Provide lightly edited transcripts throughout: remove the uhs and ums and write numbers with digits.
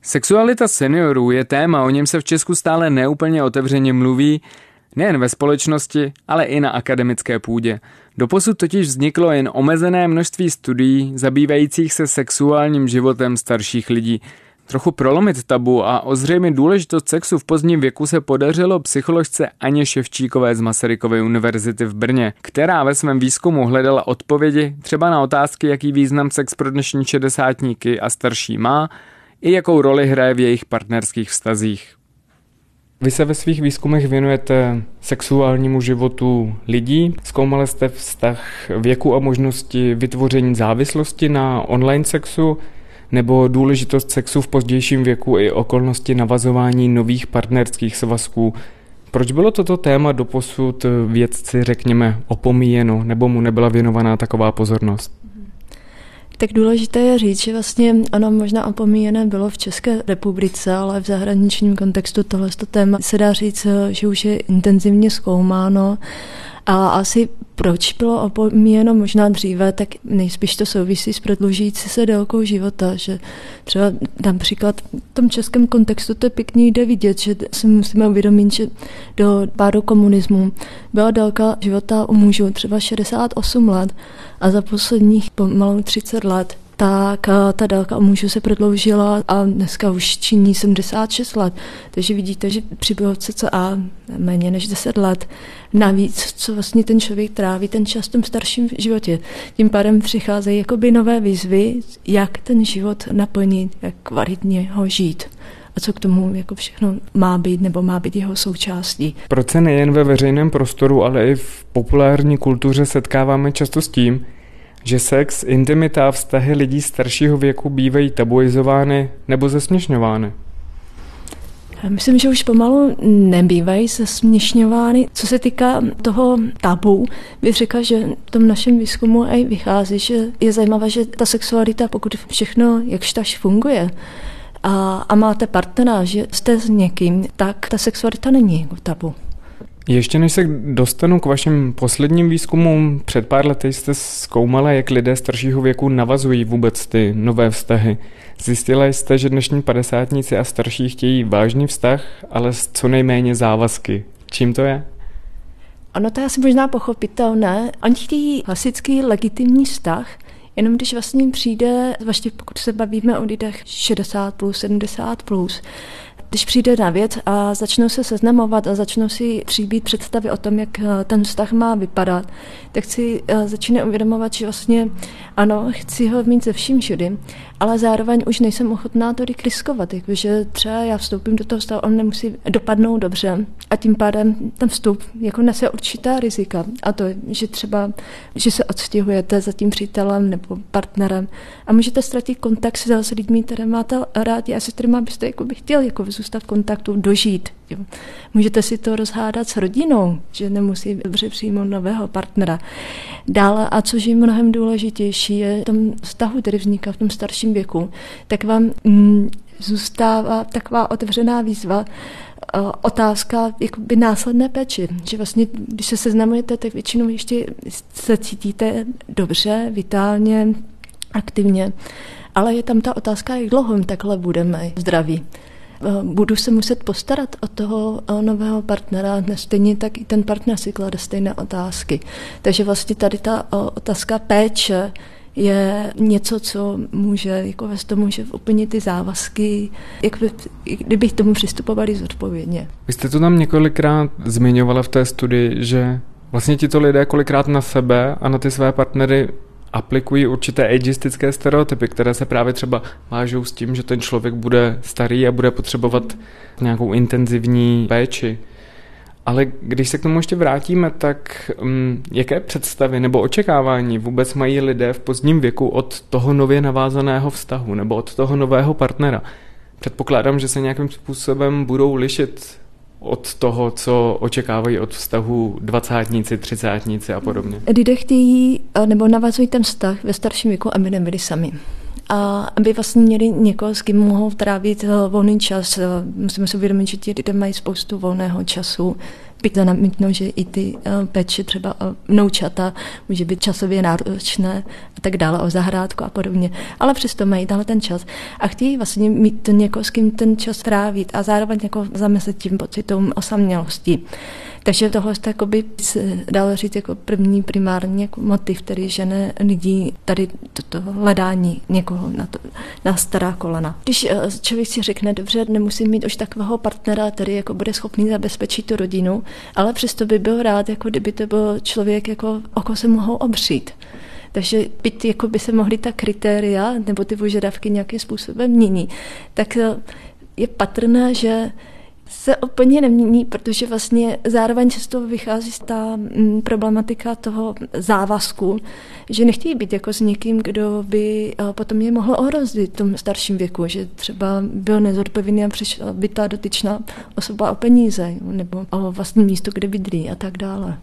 Sexualita seniorů je téma, o něm se v Česku stále neúplně otevřeně mluví, nejen ve společnosti, ale i na akademické půdě. Doposud totiž vzniklo jen omezené množství studií zabývajících se sexuálním životem starších lidí. Trochu prolomit tabu a ozřejmit důležitost sexu v pozdním věku se podařilo psycholožce Aně Ševčíkové z Masarykovy univerzity v Brně, která ve svém výzkumu hledala odpovědi třeba na otázky, jaký význam sex pro dnešní šedesátníky a starší má, i jakou roli hraje v jejich partnerských vztazích. Vy se ve svých výzkumech věnujete sexuálnímu životu lidí. Zkoumali jste vztah věku a možnosti vytvoření závislosti na online sexu nebo důležitost sexu v pozdějším věku i okolnosti navazování nových partnerských svazků. Proč bylo toto téma doposud vědci, řekněme, opomíjeno nebo mu nebyla věnovaná taková pozornost? Tak důležité je říct, že vlastně ono možná opomíjené bylo v České republice, ale v zahraničním kontextu tohleto téma se dá říct, že už je intenzivně zkoumáno. A asi proč bylo opomíjeno možná dříve, tak nejspíš to souvisí s prodlužující se délkou života, že třeba například v tom českém kontextu to je pěkně jde vidět, že si musíme uvědomit, že do pádu komunismu byla délka života u mužů třeba 68 let a za posledních pomalu 30 let tak ta délka u mužů se prodloužila a dneska už činí 76 let. Takže vidíte, že přibylo cca méně než 10 let. Navíc, co vlastně ten člověk tráví ten čas v tom starším životě. Tím pádem přicházejí jakoby nové výzvy, jak ten život naplnit, jak kvalitně ho žít. A co k tomu jako všechno má být nebo má být jeho součástí. Proč se nejen ve veřejném prostoru, ale i v populární kultuře setkáváme často s tím, že sex, intimita a vztahy lidí staršího věku bývají tabuizovány nebo zesměšňovány? Já myslím, že už pomalu nebývají zesměšňovány. Co se týká toho tabu, bych řekla, že v tom našem výzkumu i vychází, že je zajímavé, že ta sexualita, pokud všechno jakžtaž funguje a máte partnera, že jste s někým, tak ta sexualita není jako tabu. Ještě než se dostanu k vašim posledním výzkumům, před pár lety jste zkoumala, jak lidé staršího věku navazují vůbec ty nové vztahy. Zjistila jste, že dnešní padesátníci a starší chtějí vážný vztah, ale s co nejméně závazky. Čím to je? Ono to je asi možná pochopitelné. Oni chtějí klasický legitimní vztah, jenom když vlastně přijde, vlastně pokud se bavíme o lidech 60+, 70+, když přijde na věc a začnou se seznamovat a začnou si tříbit představy o tom, jak ten vztah má vypadat, tak si začne uvědomovat, že vlastně ano, chci ho mít se vším všudy, ale zároveň už nejsem ochotná to riskovat, že třeba já vstoupím do toho vztahu, on nemusí dopadnout dobře a tím pádem ten vstup jako nese určitá rizika a to, že třeba, že se odstěhujete za tím přítelem nebo partnerem a můžete ztratit kontakt s lidmi, které máte rádi a se kterými byste jako by chtěli jako zůstat v kontaktu, dožít. Jo. Můžete si to rozhádat s rodinou, že nemusí dobře přijmout nového partnera. Dále, a což je mnohem důležitější, je v tom vztahu, který vzniká v tom starším věku, tak vám zůstává taková otevřená výzva, otázka jakoby následné péči, že vlastně, když se seznamujete, tak většinou ještě se cítíte dobře, vitálně, aktivně, ale je tam ta otázka, jak dlouho takhle budeme zdraví. Budu se muset postarat o toho nového partnera, stejně tak i ten partner si klade stejné otázky. Takže vlastně tady ta otázka péče je něco, co může jako vést tomu, že úplně ty závazky, kdybych tomu přistupovali zodpovědně. Vy jste to tam několikrát zmiňovala v té studii, že vlastně tito lidé kolikrát na sebe a na ty své partnery aplikují určité ageistické stereotypy, které se právě třeba vážou s tím, že ten člověk bude starý a bude potřebovat nějakou intenzivní péči. Ale když se k tomu ještě vrátíme, tak jaké představy nebo očekávání vůbec mají lidé v pozdním věku od toho nově navázaného vztahu nebo od toho nového partnera? Předpokládám, že se nějakým způsobem budou lišit od toho, co očekávají od vztahu dvacátníci, třicátníci a podobně. Lidé chtějí nebo navazují ten vztah ve starším věku, aby nebyli sami. a aby vlastně měli někoho, s kým mohou trávit volný čas. Musíme si uvědomit, že ti lidé mají spoustu volného času. Bych to namítnout, že i ty péče třeba vnoučata může být časově náročné a tak dále, o zahrádku a podobně. Ale přesto mají tenhle ten čas a chtějí vlastně mít to někoho, s kým ten čas trávit a zároveň jako zamezit tím pocitům osamělosti. Takže tohle by se dalo říct jako první primární jako motiv, který žene lidí tady toto hledání někoho na stará kolena. Když člověk si řekne, dobře, nemusím mít už takového partnera, který jako bude schopný zabezpečit tu rodinu, ale přesto by byl rád, jako kdyby to byl člověk, jako, o koho se mohou opřít. Takže byť jako by se mohly ta kritéria nebo ty požadavky nějakým způsobem mění, tak je patrné, že se úplně nemění, protože vlastně zároveň často vychází z ta problematika toho závazku, že nechtějí být jako s někým, kdo by potom je mohl ohrozit v tom starším věku, že třeba byl nezodpovědný a přišla by ta dotyčná osoba o peníze nebo o vlastní místo, kde bydlí a tak dále.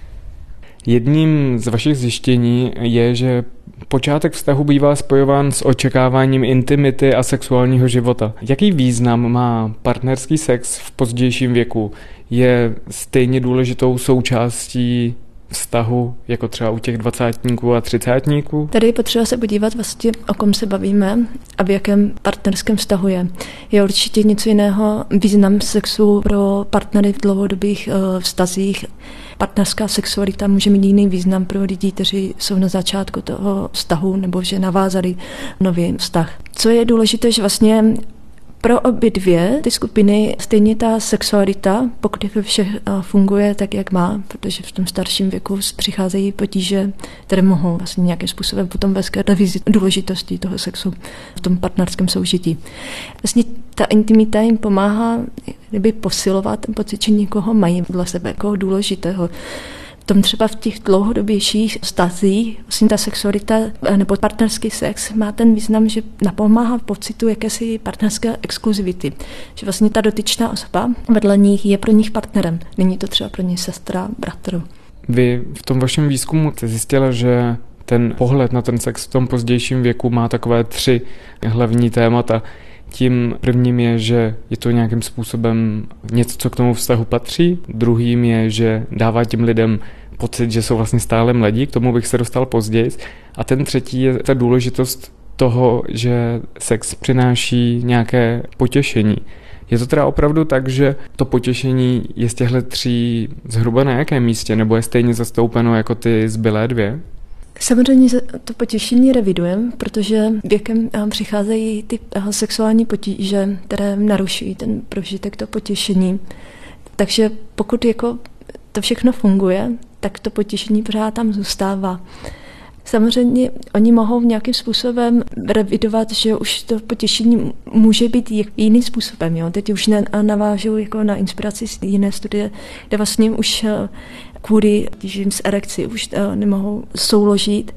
Jedním z vašich zjištění je, že počátek vztahu bývá spojován s očekáváním intimity a sexuálního života. Jaký význam má partnerský sex v pozdějším věku? Je stejně důležitou součástí vztahu, jako třeba u těch 20 a 30? Tady je potřeba se podívat vlastně, o kom se bavíme a v jakém partnerském vztahu je. Je určitě něco jiného význam sexu pro partnery v dlouhodobých vztazích. Partnerská sexualita může mít jiný význam pro lidi, kteří jsou na začátku toho vztahu nebo že navázali nový vztah. Co je důležité, že vlastně pro obě dvě ty skupiny stejně ta sexualita, pokud vše funguje tak, jak má, protože v tom starším věku přicházejí potíže, které mohou vlastně nějakým způsobem potom vést k revizi důležitosti toho sexu v tom partnerském soužití. Vlastně ta intimita jim pomáhá posilovat ten pocit, že někoho mají vedle sebe jako důležitého. Tom třeba v těch dlouhodobějších vztazích vlastně ta sexualita nebo partnerský sex má ten význam, že napomáhá pocitu jakési partnerské exkluzivity. Že vlastně ta dotyčná osoba vedle nich je pro nich partnerem. Není to třeba pro ně sestra, bratr. Vy v tom vašem výzkumu jste zjistila, že ten pohled na ten sex v tom pozdějším věku má takové 3 hlavní témata. Tím prvním je, že je to nějakým způsobem něco, co k tomu vztahu patří. Druhým je, že dává těm lidem pocit, že jsou vlastně stále mladí, k tomu bych se dostal později. A ten třetí je ta důležitost toho, že sex přináší nějaké potěšení. Je to teda opravdu tak, že to potěšení je z těchto 3 zhruba na jakém místě, nebo je stejně zastoupeno jako ty zbylé 2? Samozřejmě to potěšení revidujeme, protože věkem přicházejí ty sexuální potíže, které narušují ten prožitek, to potěšení. Takže pokud jako to všechno funguje, tak to potěšení pořád tam zůstává. Samozřejmě oni mohou nějakým způsobem revidovat, že už to potěšení může být jiným způsobem. Jo? Teď už navážu jako na inspiraci z jiné studie, kde vlastně už kvůli tížím z erekci už nemohou souložit.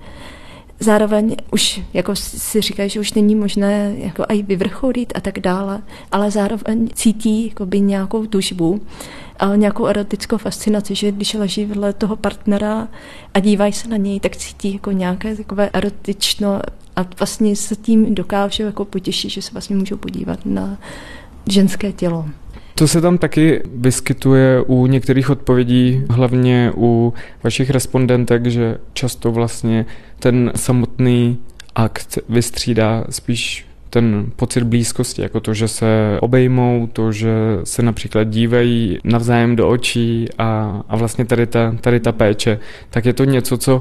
Zároveň už jako si říkají, že už není možné jako aj vyvrcholit a tak dále, ale zároveň cítí jakoby nějakou tužbu a nějakou erotickou fascinaci, že když leží vedle toho partnera a dívají se na něj, tak cítí jako nějaké takové erotično a vlastně se tím dokážou jako potěšit, že se vlastně můžou podívat na ženské tělo. To se tam taky vyskytuje u některých odpovědí, hlavně u vašich respondentek, že často vlastně ten samotný akt vystřídá spíš ten pocit blízkosti, jako to, že se obejmou, to, že se například dívají navzájem do očí a vlastně tady ta péče, tak je to něco, co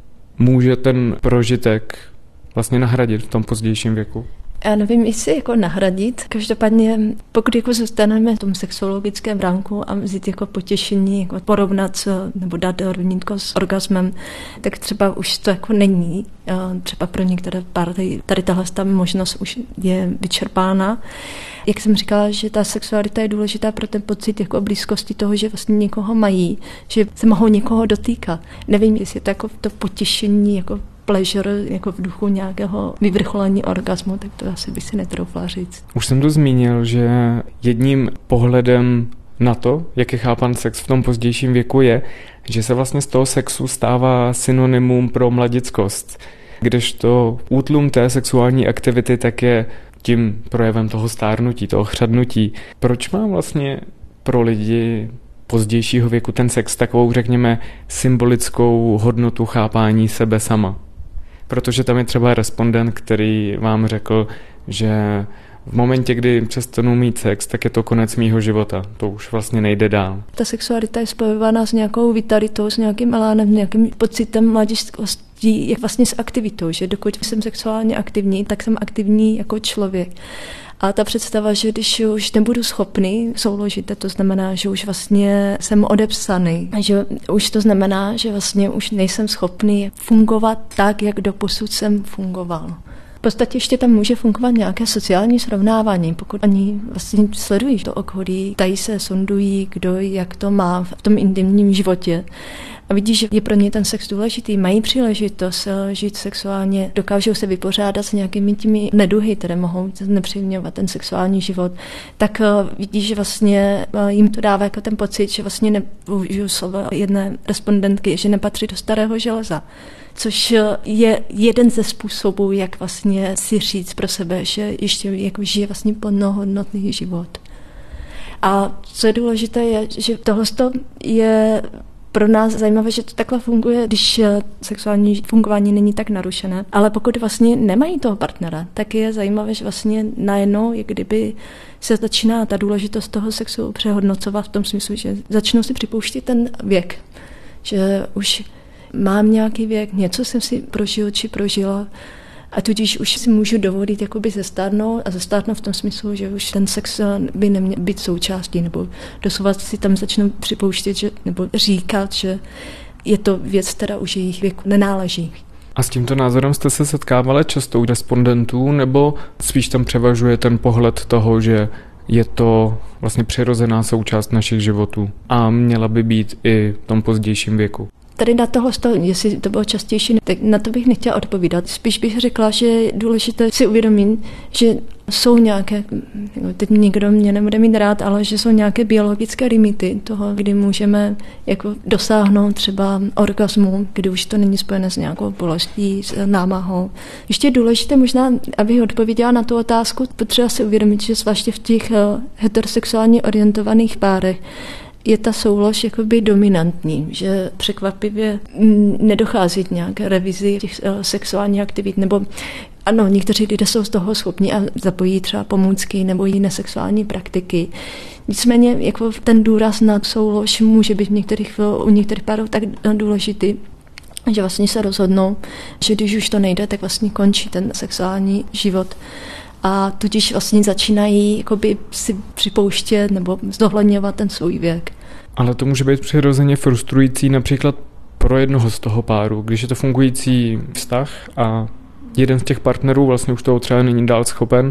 může ten prožitek vlastně nahradit v tom pozdějším věku. Já nevím, jestli jako nahradit. Každopádně, pokud jako zůstaneme v tom sexuologickém ránku a vzít jako potěšení, jako porovnat nebo dát rovnítko s orgasmem, tak třeba už to jako není. Třeba pro některé páry tady tahle možnost už je vyčerpána. Jak jsem říkala, že ta sexualita je důležitá pro ten pocit jako blízkosti toho, že vlastně někoho mají, že se mohou někoho dotýkat. Nevím, jestli to jako to potěšení jako pleasure jako v duchu nějakého vyvrcholení orgasmu, tak to asi by si netroufla říct. Už jsem to zmínil, že jedním pohledem na to, jak je chápan sex v tom pozdějším věku je, že se vlastně z toho sexu stává synonymum pro mladickost. Kdežto útlum té sexuální aktivity tak je tím projevem toho stárnutí, toho chřadnutí. Proč má vlastně pro lidi pozdějšího věku ten sex takovou, řekněme, symbolickou hodnotu chápání sebe sama? Protože tam je třeba respondent, který vám řekl, že v momentě, kdy přestanu mít sex, tak je to konec mýho života. To už vlastně nejde dál. Ta sexualita je spojována s nějakou vitalitou, s nějakým elánem, nějakým pocitem mladistvosti, jak vlastně s aktivitou, že dokud jsem sexuálně aktivní, tak jsem aktivní jako člověk. A ta představa, že když už nebudu schopný souložit, to znamená, že už vlastně jsem odepsaný, že už to znamená, že vlastně už nejsem schopný fungovat tak, jak doposud jsem fungoval. V podstatě ještě tam může fungovat nějaké sociální srovnávání, pokud oni vlastně sledují to okolí, tají se, sondují, kdo jak to má v tom intimním životě. A vidí, že je pro ně ten sex důležitý, mají příležitost žít sexuálně, dokážou se vypořádat s nějakými těmi neduhy, které mohou znepříjemňovat ten sexuální život, tak vidí, že vlastně jim to dává jako ten pocit, že vlastně nepoužiju slova jedné respondentky, že nepatří do starého železa. Což je jeden ze způsobů, jak vlastně si říct pro sebe, že ještě jako žije vlastně plnohodnotný život. A co je důležité, je, že tohle je pro nás zajímavé, že to takhle funguje, když sexuální fungování není tak narušené. Ale pokud vlastně nemají toho partnera, tak je zajímavé, že vlastně najednou, jak kdyby se začíná ta důležitost toho sexu přehodnocovat v tom smyslu, že začnou si připouštět ten věk. Že už mám nějaký věk, něco jsem si prožil či prožila a tudíž už si můžu dovolit jakoby zestárnout a zestárnout v tom smyslu, že už ten sex by neměl být součástí, nebo doslova si tam začnou připouštět, že, nebo říkat, že je to věc, která už jejich věku nenáleží. A s tímto názorem jste se setkávali často u respondentů, nebo spíš tam převažuje ten pohled toho, že je to vlastně přirozená součást našich životů a měla by být i v tom pozdějším věku? Tady na tohle, jestli to bylo častější, tak na to bych nechtěla odpovídat. Spíš bych řekla, že je důležité si uvědomit, že jsou nějaké, teď nikdo mě nebude mít rád, ale že jsou nějaké biologické limity toho, kdy můžeme jako dosáhnout třeba orgasmu, kdy už to není spojené s nějakou bolestí, s námahou. Ještě je důležité možná, abych odpověděla na tu otázku, potřeba si uvědomit, že zvláště v těch heterosexuálně orientovaných párech je ta soulož jakoby dominantní, že překvapivě nedochází k nějaké revizi těch sexuálních aktivit, nebo ano, někteří lidé jsou z toho schopni a zapojí třeba pomůcky nebo jiné sexuální praktiky. Nicméně jako ten důraz na soulož může být u některých párů tak důležitý, že vlastně se rozhodnou, že když už to nejde, tak vlastně končí ten sexuální život. A tudíž vlastně začínají jakoby si připouštět nebo zohledňovat ten svůj věk. Ale to může být přirozeně frustrující například pro jednoho z toho páru, když je to fungující vztah a jeden z těch partnerů vlastně už toho třeba není dál schopen,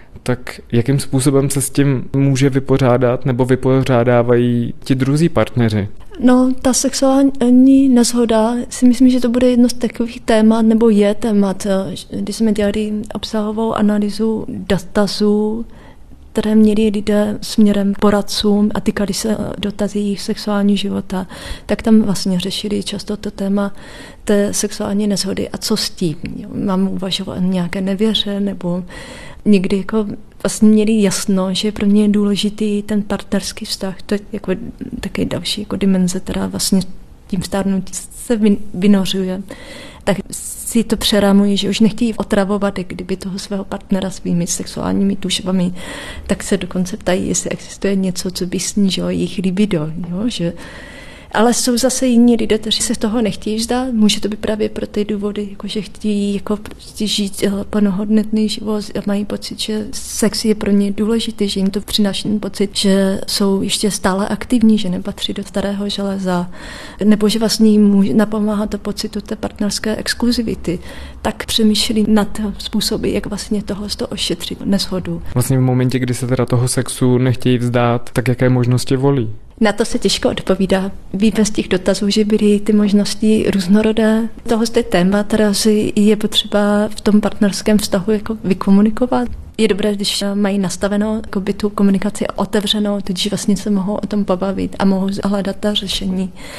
tak jakým způsobem se s tím může vypořádat nebo vypořádávají ti druzí partneři? No, ta sexuální neshoda, si myslím, že to bude jedno z takových témat, nebo je témat, když jsme dělali obsahovou analýzu dotazů, které měli lidé směrem poradcům a týkali se dotazy jejich sexuální života, tak tam vlastně řešili často to téma té sexuální neshody a co s tím. Mám uvažovat o nějaké nevěře, nebo někdy jako vlastně měli jasno, že pro ně je důležitý ten partnerský vztah. To je jako taky další jako dimenze, která vlastně tím stárnutí se vynořuje. Tak si to přerámují, že už nechtějí otravovat, kdyby toho svého partnera svými sexuálními tužbami, tak se dokonce ptají, jestli existuje něco, co by snížilo jejich libido. Jo? Že ale jsou zase jiní lidé, kteří se toho nechtějí vzdát. Může to být právě pro ty důvody, jako že chtějí jako prostě žít plnohodnotný život a mají pocit, že sex je pro ně důležitý, že jim to přináší pocit, že jsou ještě stále aktivní, že nepatří do starého železa, nebo že vlastně jim napomáhá to pocitu té partnerské exkluzivity. Tak přemýšlí nad způsoby, jak vlastně tohle ošetřit neshodu. Vlastně v momentě, kdy se teda toho sexu nechtějí vzdát, tak jaké možnosti volí? Na to se těžko odpovídá. Víme z těch dotazů, že byly ty možnosti různorodé. Tohle je téma, která si je potřeba v tom partnerském vztahu jako vykomunikovat. Je dobré, když mají nastavenou tu komunikaci otevřenou, tudíž vlastně se mohou o tom pobavit a mohou hledat ta řešení.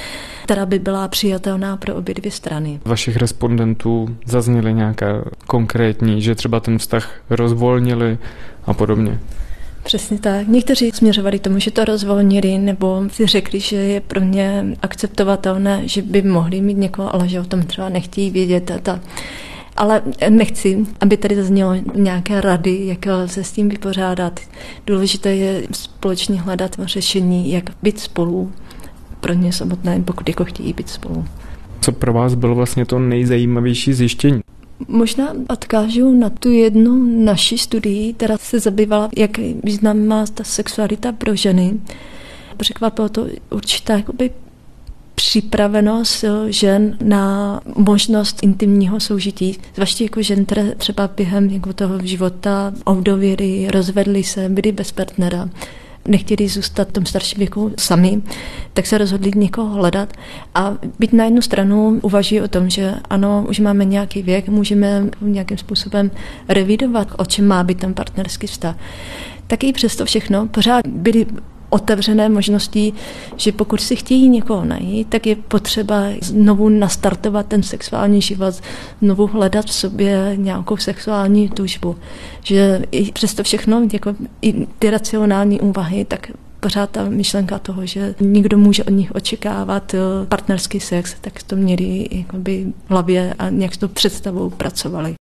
která by byla přijatelná pro obě dvě strany. Vašich respondentů zazněly nějaké konkrétní, že třeba ten vztah rozvolnili a podobně? Přesně tak. Někteří směřovali tomu, že to rozvolnili, nebo si řekli, že je pro ně akceptovatelné, že by mohli mít někoho, ale že o tom třeba nechtějí vědět. Ale nechci, aby tady zaznělo nějaké rady, jak se s tím vypořádat. Důležité je společně hledat řešení, jak být spolu pro ně samotné, pokud jako chtějí být spolu. Co pro vás bylo vlastně to nejzajímavější zjištění? Možná odkážu na tu jednu naši studii, která se zabývala, jak význam má ta sexualita pro ženy. Překvapilo to určitá jakoby připravenost žen na možnost intimního soužití, zvláště jako žen, které třeba během jako toho života ovdověry, rozvedly se, byly bez partnera, nechtěli zůstat v tom starším věku sami, tak se rozhodli někoho hledat a být na jednu stranu uvažují o tom, že ano, už máme nějaký věk, můžeme nějakým způsobem revidovat, o čem má být ten partnerský vztah. Tak i přesto všechno pořád byly otevřené možnosti, že pokud si chtějí někoho najít, tak je potřeba znovu nastartovat ten sexuální život, znovu hledat v sobě nějakou sexuální tužbu. Že i přesto všechno, jako i ty racionální úvahy, tak pořád ta myšlenka toho, že nikdo může od nich očekávat partnerský sex, tak to měli jakoby v hlavě a nějak s tou představou pracovali.